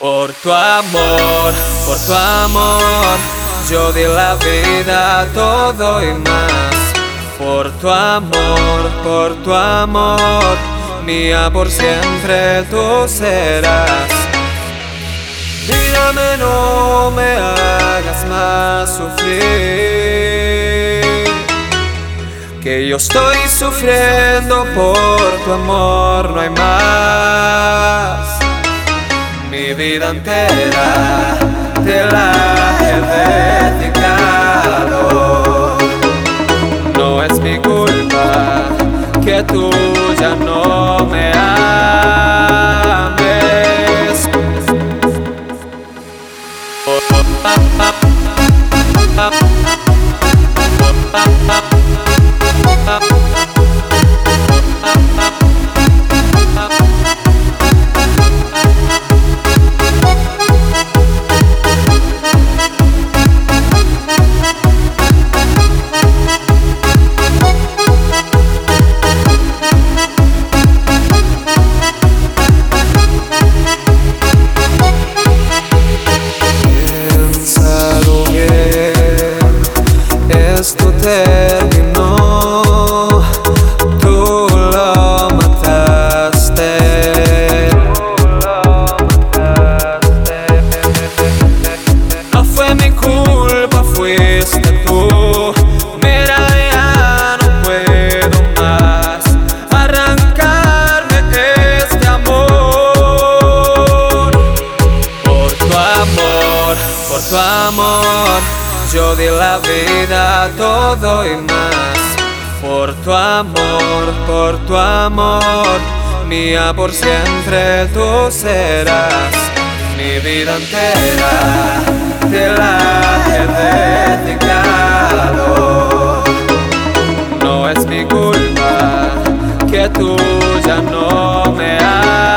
Por tu amor, yo di la vida, todo y más. Por tu amor, mía por siempre tú serás. Mírame, no me hagas más sufrir, que yo estoy sufriendo por tu amor, no hay más. Mi vida entera te la he dedicado. No es mi culpa que tú ya no me ames. Esto terminó, tú lo mataste. No fue mi culpa, fuiste tú. Mira, ya no puedo más arrancarme este amor. Por tu amor, yo di la vida, todo y más. Por tu amor, mía por siempre tú serás. Mi vida entera te la he dedicado. No es mi culpa que tú ya no me ames.